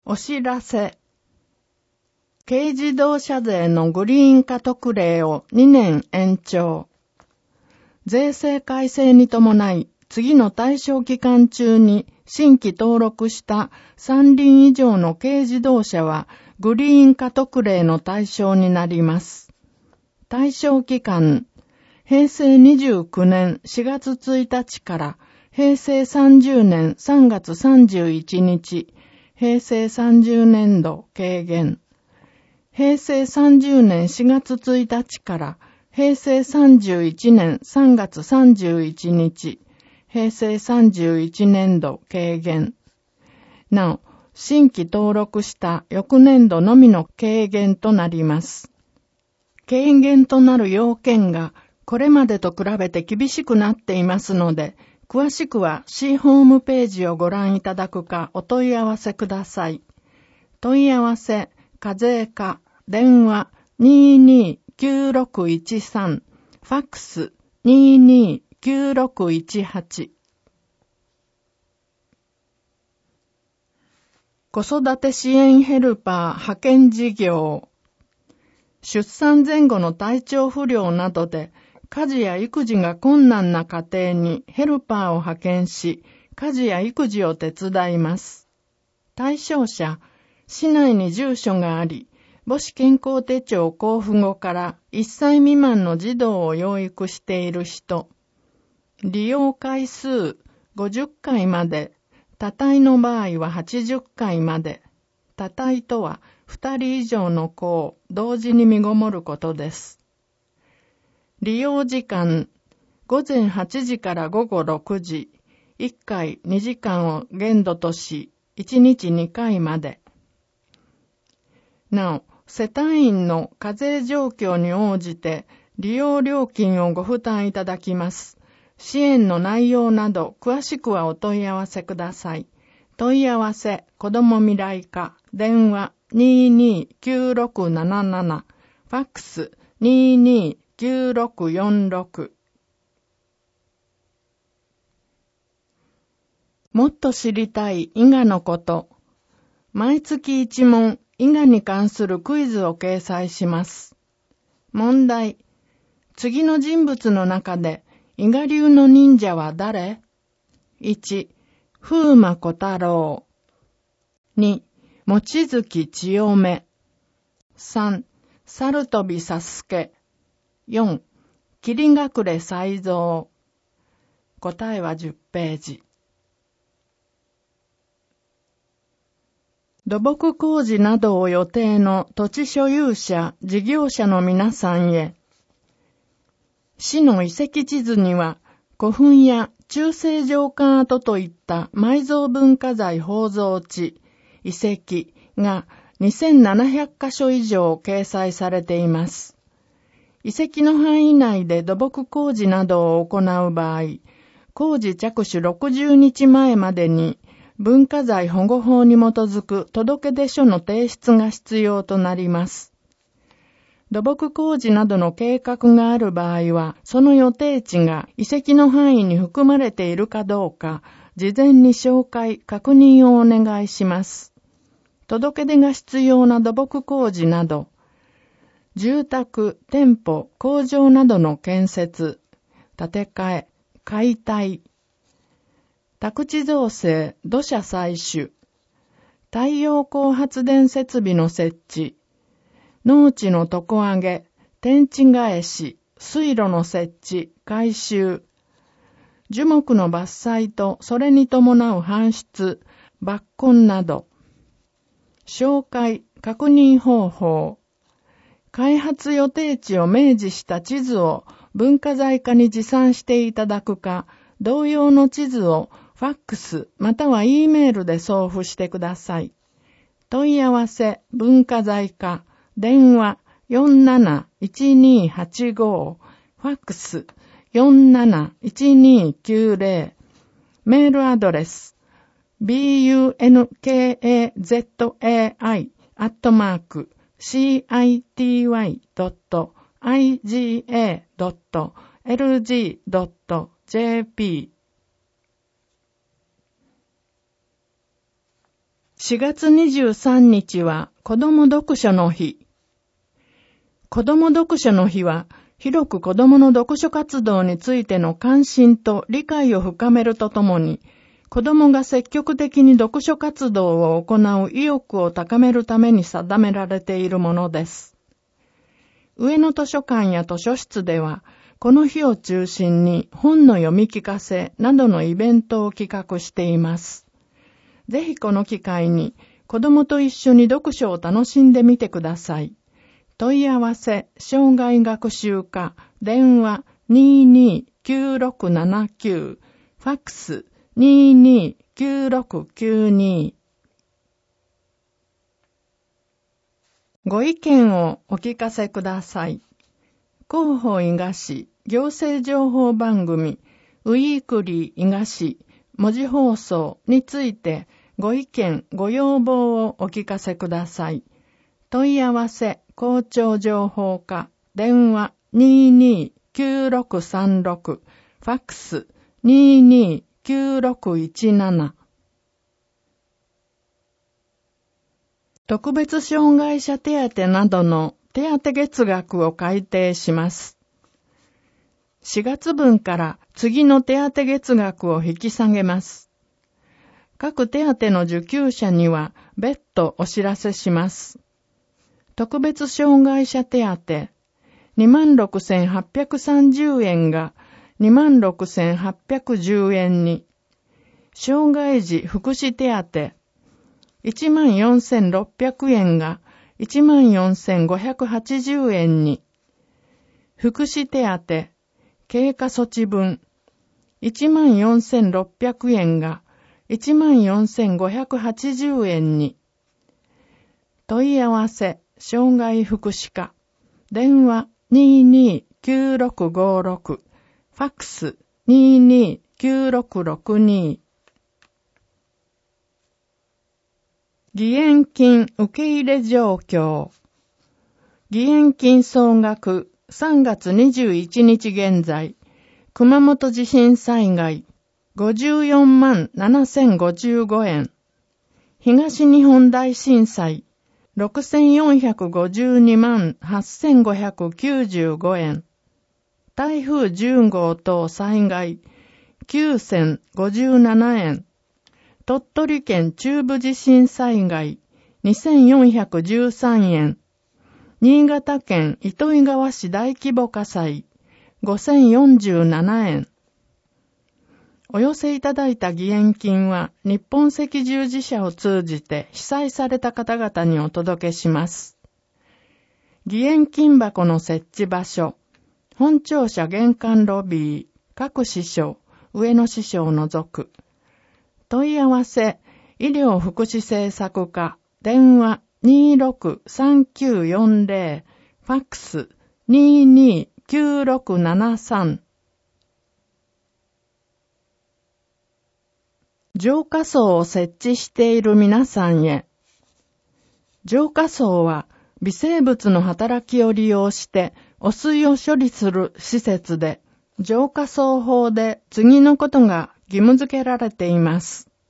お知らせ。軽自動車税のグリーン化特例を2年延長。税制改正に伴い、次の対象期間中に新規登録した3輪以上の軽自動車はグリーン化特例の対象になります。対象期間、平成29年4月1日から平成30年3月31日、平成30年度軽減。平成30年4月1日から平成31年3月31日、平成31年度軽減。なお、新規登録した翌年度のみの軽減となります。軽減となる要件がこれまでと比べて厳しくなっていますので、詳しくは市ホームページをご覧いただくかお問い合わせください。問い合わせ、課税課、電話229613、ファックス229618。子育て支援ヘルパー派遣事業。出産前後の体調不良などで家事や育児が困難な家庭にヘルパーを派遣し、家事や育児を手伝います。対象者、市内に住所があり、母子健康手帳交付後から1歳未満の児童を養育している人。利用回数50回まで、多胎の場合は80回まで。多胎とは2人以上の子を同時に身ごもることです。利用時間、午前8時から午後6時、1回2時間を限度とし、1日2回まで。なお、世帯員の課税状況に応じて利用料金をご負担いただきます。支援の内容など詳しくはお問い合わせください。問い合わせ、子ども未来課、電話229677、ファックス229646。もっと知りたい伊賀のこと。毎月1問、伊賀に関するクイズを掲載します。問題。次の人物の中で、伊賀流の忍者は誰？ 1、風魔小太郎。2、望月千代目。3、猿飛佐助。4、霧隠れ才蔵。答えは10ページ。土木工事などを予定の土地所有者、事業者の皆さんへ。市の遺跡地図には、古墳や中世城下跡といった埋蔵文化財宝蔵地、遺跡が2700カ所以上掲載されています。遺跡の範囲内で土木工事などを行う場合、工事着手60日前までに文化財保護法に基づく届出書の提出が必要となります。土木工事などの計画がある場合は、その予定地が遺跡の範囲に含まれているかどうか、事前に照会、確認をお願いします。届出が必要な土木工事など、住宅、店舗、工場などの建設、建て替え、解体、宅地造成、土砂採取、太陽光発電設備の設置、農地の床上げ、天地返し、水路の設置、改修、樹木の伐採とそれに伴う搬出、抜根など、照会、確認方法、開発予定地を明示した地図を文化財課に持参していただくか、同様の地図をファックスまたは E メールで送付してください。問い合わせ、文化財課、電話471285、ファックス471290、メールアドレス、bunkazi@city.iga.lg.jp 4月23日は子ども読書の日。子ども読書の日は、広く子どもの読書活動についての関心と理解を深めるとともに、子どもが積極的に読書活動を行う意欲を高めるために定められているものです。上野図書館や図書室では、この日を中心に本の読み聞かせなどのイベントを企画しています。ぜひこの機会に子どもと一緒に読書を楽しんでみてください。問い合わせ、障害学習課、電話229679、ファックス229692。ご意見をお聞かせください。広報伊賀市行政情報番組ウィークリー伊賀市文字放送についてご意見、ご要望をお聞かせください。問い合わせ、校長情報課、電話229636、ファックス229617。特別障害者手当などの手当月額を改定します。4月分から次の手当月額を引き下げます。各手当の受給者には別途お知らせします。特別障害者手当 26,830 円が 26,810 円に、障害児福祉手当 14,600 円が 14,580 円に、福祉手当経過措置分 14,600 円が 14,580 円に。問い合わせ、障害福祉課、電話229656、ファックス229662。義援金受け入れ状況。義援金総額3月21日現在、熊本地震災害54万7055円、東日本大震災6452万8595円、台風10号等災害9057円、鳥取県中部地震災害2413円、新潟県糸魚川市大規模火災5047円。お寄せいただいた義援金は日本赤十字社を通じて被災された方々にお届けします。義援金箱の設置場所、本庁舎玄関ロビー、各支所、上野支所を除く。問い合わせ、医療福祉政策課、電話263940、ファックス229673。浄化槽を設置している皆さんへ。浄化槽は微生物の働きを利用して汚水を処理する施設で、浄化槽法で次のことが義務付けられています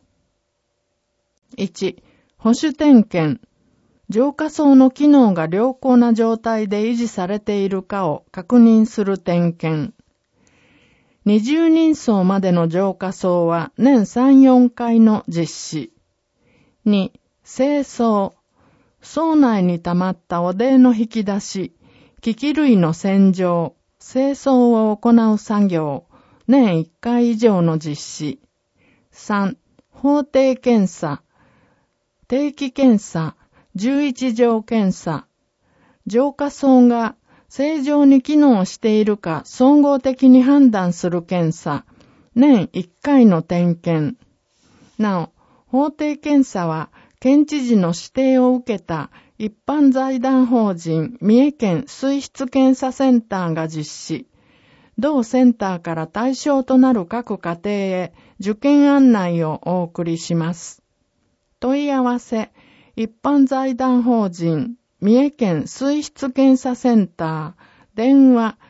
。1、保守点検。浄化槽の機能が良好な状態で維持されているかを確認する点検。20人層までの浄化槽は年3、4回の実施。2、清掃。槽内に溜まった汚泥の引き出し、機器類の洗浄、清掃を行う作業、年1回以上の実施。3、法定検査。定期検査、11条検査。浄化槽が正常に機能しているか総合的に判断する検査、年1回の点検。なお、法定検査は県知事の指定を受けた一般財団法人三重県水質検査センターが実施。同センターから対象となる各家庭へ受験案内をお送りします。問い合わせ、一般財団法人三重県水質検査センター、電話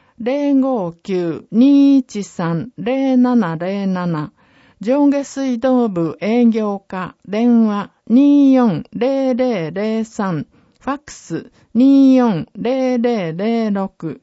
059-213-0707、上下水道部営業課、電話 240003、ファックス240006。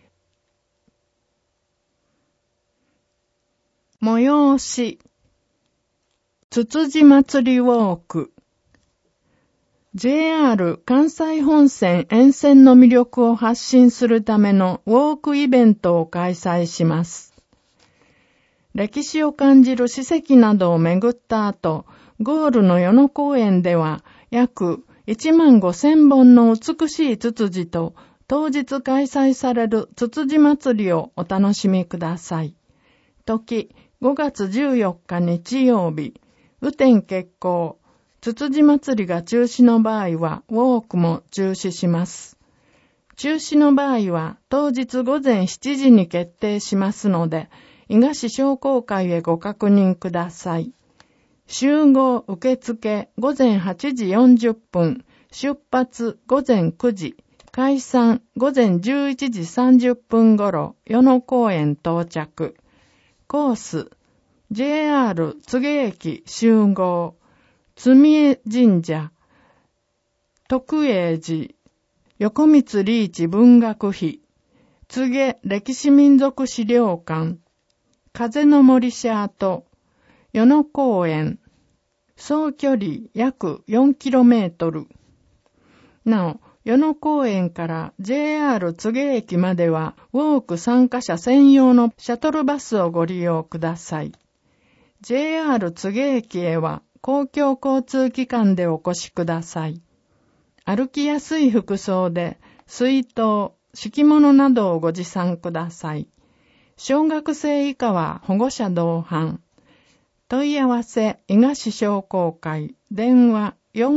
催し、つつじ祭りウォーク。JR 関西本線沿線の魅力を発信するためのウォークイベントを開催します。歴史を感じる史跡などを巡った後、ゴールの与野公園では約15,000本の美しいツツジと当日開催されるツツジ祭りをお楽しみください。時、5月14日日曜日、雨天決行。ツツジ祭りが中止の場合は、ウォークも中止します。中止の場合は、当日午前7時に決定しますので、伊賀市商工会へご確認ください。集合受付午前8時40分、出発午前9時、解散午前11時30分頃、与野公園到着。コース、JR 柘植駅集合。積江神社、徳永寺、横光リーチ文学碑、柘植歴史民族資料館、風の森シャート、与野公園、総距離約 4km。なお、与野公園から JR 柘植駅まではウォーク参加者専用のシャトルバスをご利用ください。JR 柘植駅へは公共交通機関でお越しください。歩きやすい服装で水筒、敷物などをご持参ください。小学生以下は保護者同伴。問い合わせ、伊賀市商工会、電話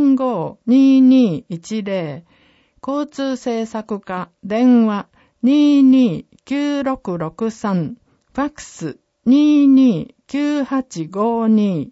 452210、交通政策課、電話 229663、ファックス229852。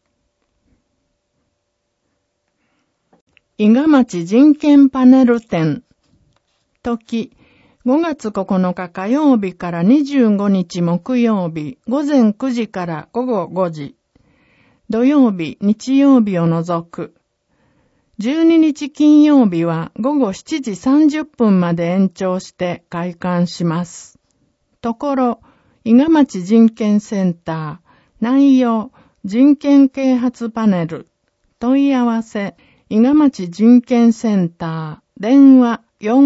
伊賀町人権パネル展。時、5月9日火曜日から25日木曜日、午前9時から午後5時。土曜日、日曜日を除く。12日金曜日は午後7時30分まで延長して開館します。ところ、伊賀町人権センター、内容、人権啓発パネル。問い合わせ、伊賀町人権センター、電話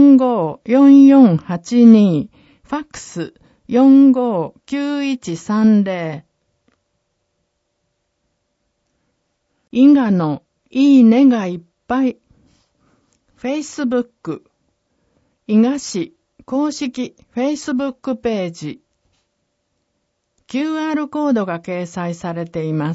454482、ファックス459130。伊賀のいいねがいっぱい。Facebook、伊賀市公式 Facebook ページ。QR コードが掲載されています。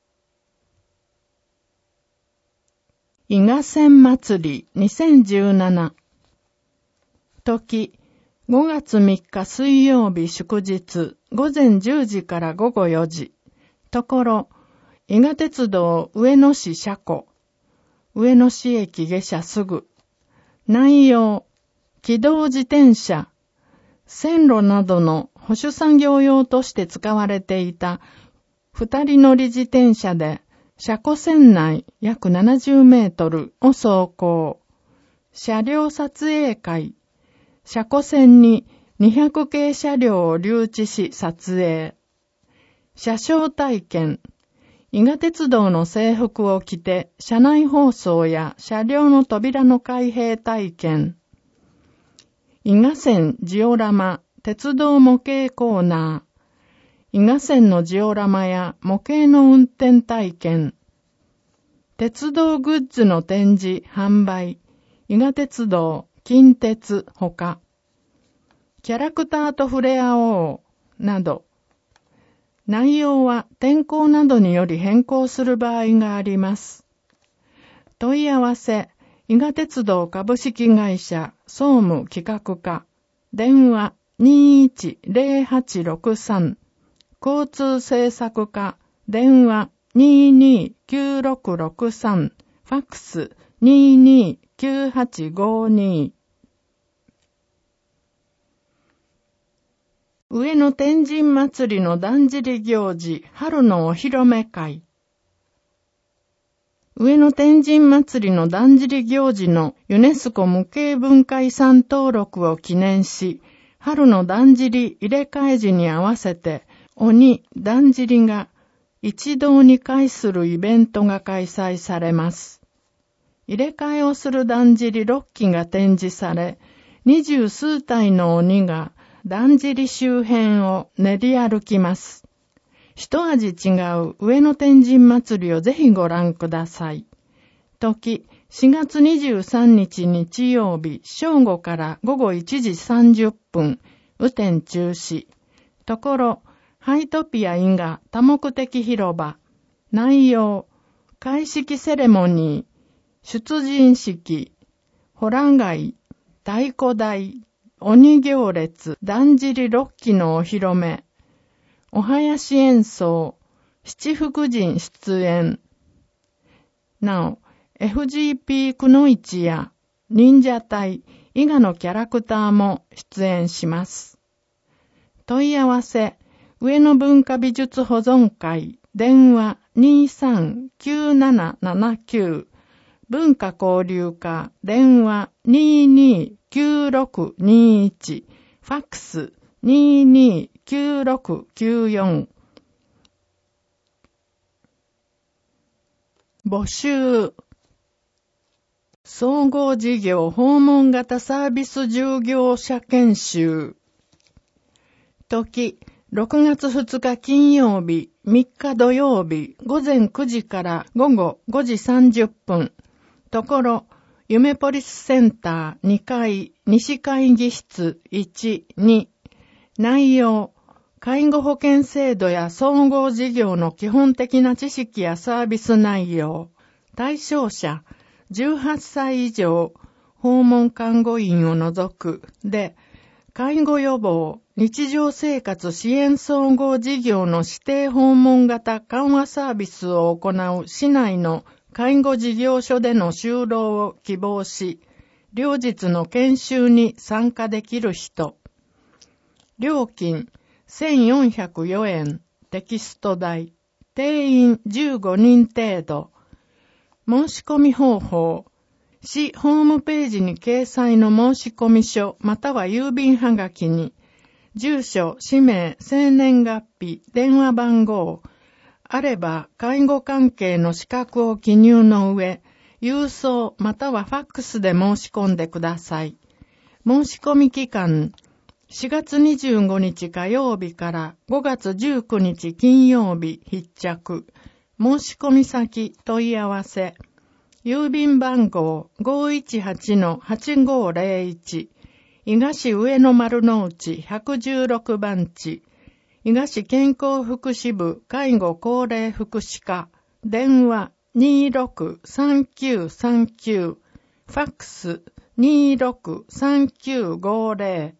伊賀線祭り2017。時、5月3日水曜日祝日、午前10時から午後4時。ところ、伊賀鉄道上野市車庫。上野市駅下車すぐ。内容、機動自転車。線路などの保守作業用として使われていた2人乗り自転車で、車庫線内約70メートルを走行。車両撮影会。車庫線に200系車両を留置し撮影。車掌体験。伊賀鉄道の制服を着て車内放送や車両の扉の開閉体験。伊賀線ジオラマ鉄道模型コーナー。伊賀線のジオラマや模型の運転体験。鉄道グッズの展示、販売。伊賀鉄道、近鉄、ほか。キャラクターと触れ合おう、など。内容は天候などにより変更する場合があります。問い合わせ、伊賀鉄道株式会社総務企画課。電話210863。交通政策課。電話229663。ファックス229852。上野天神祭りのだんじり行事、春のお披露目会。 上野天神祭りのだんじり行事のユネスコ無形文化遺産登録を記念し、春のだんじり入れ替え時に合わせて、鬼だんじりが一堂に会するイベントが開催されます。入れ替えをするだんじり6機が展示され、20数体の鬼がだんじり周辺を練り歩きます。一味違う上野天神祭りをぜひご覧ください。時、4月23日日曜日正午から午後1時30分、雨天中止。ところ、ハイトピア因果多目的広場。内容、開式セレモニー、出陣式、ホラ貝、太鼓台、鬼行列、だんじり6機のお披露目。お囃子演奏、七福神出演。なお、FGP くのいちや忍者隊以外のキャラクターも出演します。問い合わせ、上野文化美術保存会、電話 239779、文化交流課、電話 229621、ファックス229694。募集。総合事業訪問型サービス従業者研修。時、6月2日金曜日、3日土曜日、午前9時から午後5時30分。ところ、夢ポリスセンター2階、西会議室1、2。内容、介護保険制度や総合事業の基本的な知識やサービス内容。対象者、18歳以上、訪問看護員を除く。で、介護予防、日常生活支援総合事業の指定訪問型緩和サービスを行う市内の介護事業所での就労を希望し、両日の研修に参加できる人。料金1404円、テキスト代、定員15人程度。申し込み方法。市ホームページに掲載の申込書または郵便はがきに、住所、氏名、生年月日、電話番号、あれば介護関係の資格を記入の上、郵送またはファックスで申し込んでください。申し込み期間、4月25日火曜日から5月19日金曜日必着。申し込み先問い合わせ。郵便番号 518-8501 伊賀市上野丸の内116番地伊賀市健康福祉部介護高齢福祉課電話263939ファックス263950。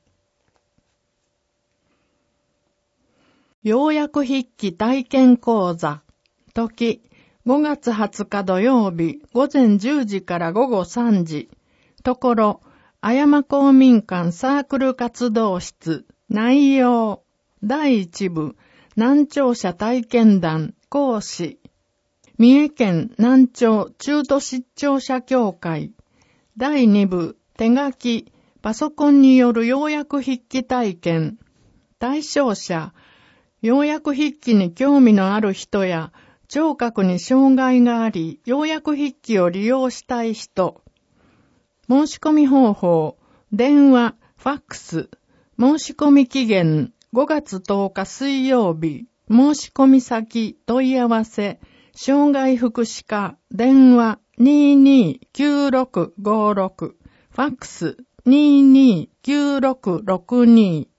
要約筆記体験講座。時5月20日土曜日午前10時から午後3時。ところ、あやま公民館サークル活動室。内容。第1部、南庁舎体験談、講師。三重県南庁中途失調者協会。第2部、手書き、パソコンによる要約筆記体験。対象者、要約筆記に興味のある人や、聴覚に障害があり、要約筆記を利用したい人。申し込み方法、電話、ファックス。申し込み期限、5月10日水曜日。申し込み先、問い合わせ。障害福祉課、電話、229656。ファックス、229662。